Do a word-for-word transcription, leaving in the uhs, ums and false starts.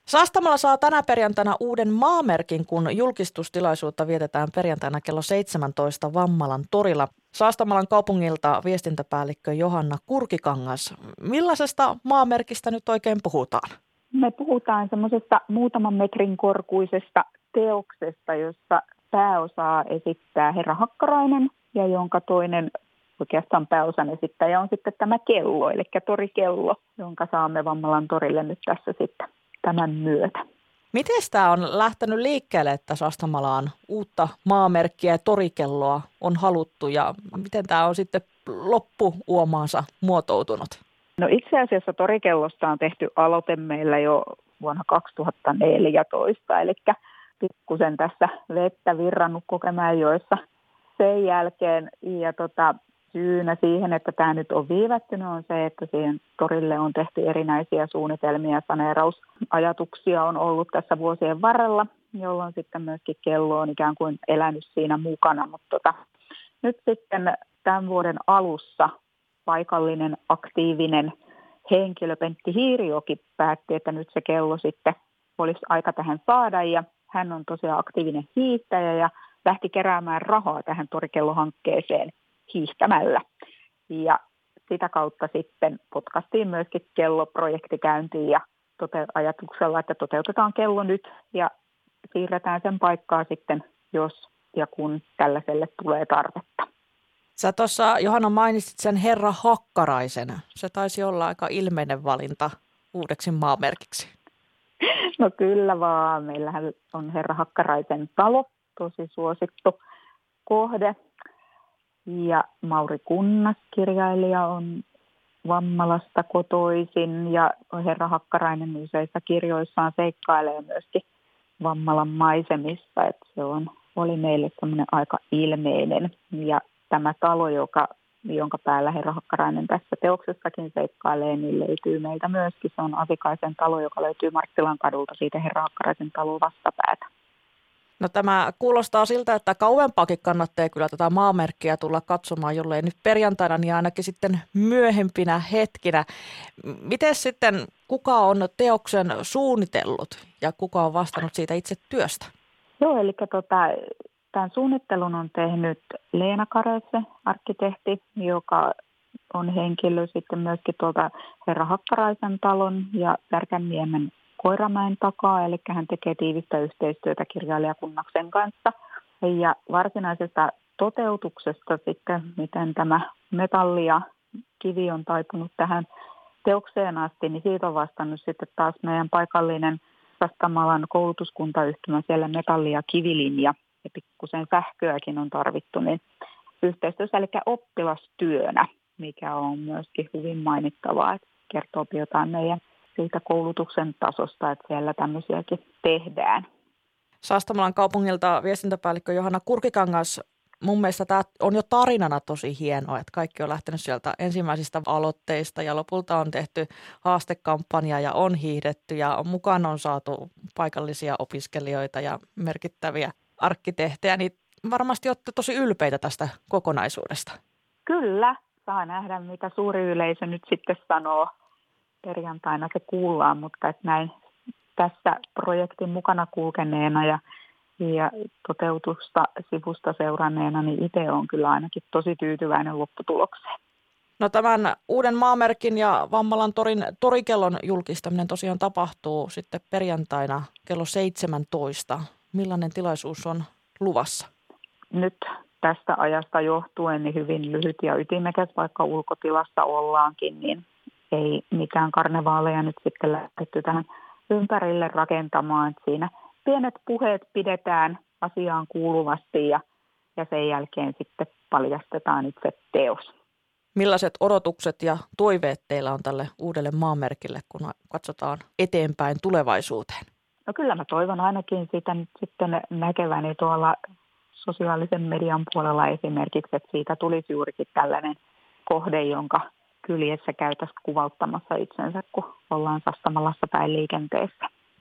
Sastamala saa tänä perjantaina uuden maamerkin, kun julkistustilaisuutta vietetään perjantaina kello seitsemäntoista Vammalan torilla. Saastamalan kaupungilta viestintäpäällikkö Johanna Kurkikangas. Millaisesta maamerkistä nyt oikein puhutaan? Me puhutaan semmoisesta muutaman metrin korkuisesta teoksesta, jossa pääosaa esittää Herra Hakkarainen ja jonka toinen oikeastaan pääosan esittäjä on sitten tämä kello, eli torikello, jonka saamme Vammalan torille nyt tässä sitten tämän myötä. Miten tämä on lähtenyt liikkeelle, että Sastamalaan uutta maamerkkiä ja torikelloa on haluttu ja miten tämä on sitten loppuuomaansa muotoutunut? No itse asiassa torikellosta on tehty aloite meillä jo vuonna kaksituhattaneljätoista, eli pikkusen tässä vettä virrannut Kokemäenjoessa sen jälkeen. Ja tota, syynä siihen, että tämä nyt on viivättynyt, on se, että siihen torille on tehty erinäisiä suunnitelmia, saneerausajatuksia on ollut tässä vuosien varrella, jolloin sitten myöskin kello on ikään kuin elänyt siinä mukana. Mutta tota, nyt sitten tämän vuoden alussa paikallinen aktiivinen henkilö Pentti Hiirijoki päätti, että nyt se kello sitten olisi aika tähän saada, ja hän on tosiaan aktiivinen hiihtäjä ja lähti keräämään rahaa tähän torikellohankkeeseen hiihtämällä. Ja sitä kautta sitten potkastiin myöskin kelloprojekti käyntiin ja tote- ajatuksella, että toteutetaan kello nyt ja siirretään sen paikkaa sitten, jos ja kun tällaiselle tulee tarvetta. Sä tuossa, Johanna, mainitsit sen Herra Hakkaraisen. Se taisi olla aika ilmeinen valinta uudeksi maamerkiksi. No kyllä vaan. Meillähän on Herra Hakkaraisen talo, tosi suosittu kohde. Ja Mauri Kunnas, kirjailija, on Vammalasta kotoisin ja Herra Hakkarainen useissa kirjoissaan seikkailee myöskin Vammalan maisemissa. Että se on, oli meille semmoinen aika ilmeinen. Ja tämä talo, joka, jonka päällä Herra Hakkarainen tässä teoksessakin seikkailee, niin löytyy meiltä myöskin. Se on Asikaisen talo, joka löytyy Marttilan kadulta siitä Herra Hakkaraisen talon vastapäätä. No tämä kuulostaa siltä, että kauempaakin kannattaa kyllä tätä maamerkkiä tulla katsomaan, jollei nyt perjantaina, niin ainakin sitten myöhempinä hetkinä. Miten sitten, kuka on teoksen suunnitellut ja kuka on vastannut siitä itse työstä? Joo, eli tota, tämän suunnittelun on tehnyt Leena Karese, arkkitehti, joka on henkilö sitten myöskin tuolta Herra Hakkaraisen talon ja Särkänniemen Koiramäen takaa, eli hän tekee tiivistä yhteistyötä kirjailijakunnaksen kanssa. Ja varsinaisesta toteutuksesta sitten, miten tämä metalli ja kivi on taipunut tähän teokseen asti, niin siitä on vastannut sitten taas meidän paikallinen Sastamalan koulutuskuntayhtymä, siellä metalli- ja kivilinja, ja pikkusen sähköäkin on tarvittu, niin yhteistyössä, eli oppilastyönä, mikä on myöskin hyvin mainittavaa, että kertoo jotain meidän siitä koulutuksen tasosta, että siellä tämmöisiäkin tehdään. Sastamalan kaupungilta viestintäpäällikkö Johanna Kurkikangas, mun mielestä tämä on jo tarinana tosi hienoa, että kaikki on lähtenyt sieltä ensimmäisistä aloitteista ja lopulta on tehty haastekampanja ja on hiihdetty ja mukaan on saatu paikallisia opiskelijoita ja merkittäviä arkkitehtejä, niin varmasti olette tosi ylpeitä tästä kokonaisuudesta. Kyllä, saa nähdä mitä suuri yleisö nyt sitten sanoo. Perjantaina se kuullaan, mutta että näin tässä projektin mukana kulkeneena ja, ja toteutusta sivusta seuranneena, niin itse olen kyllä ainakin tosi tyytyväinen lopputulokseen. No tämän uuden maamerkin ja Vammalan torin torikellon julkistaminen tosiaan tapahtuu sitten perjantaina kello seitsemäntoista. Millainen tilaisuus on luvassa? Nyt tästä ajasta johtuen niin hyvin lyhyt ja ytimekäs, vaikka ulkotilassa ollaankin, niin ei mitään karnevaaleja nyt sitten lähdetty tähän ympärille rakentamaan. Että siinä pienet puheet pidetään asiaan kuuluvasti ja, ja sen jälkeen sitten paljastetaan itse teos. Millaiset odotukset ja toiveet teillä on tälle uudelle maamerkille, kun katsotaan eteenpäin tulevaisuuteen? No kyllä mä toivon ainakin sitä nyt sitten näkeväni tuolla sosiaalisen median puolella esimerkiksi, että siitä tulisi juurikin tällainen kohde, jonka kyljessä käytäisiin kuvauttamassa itsensä, kun ollaan Sastamalassa päin liikenteessä.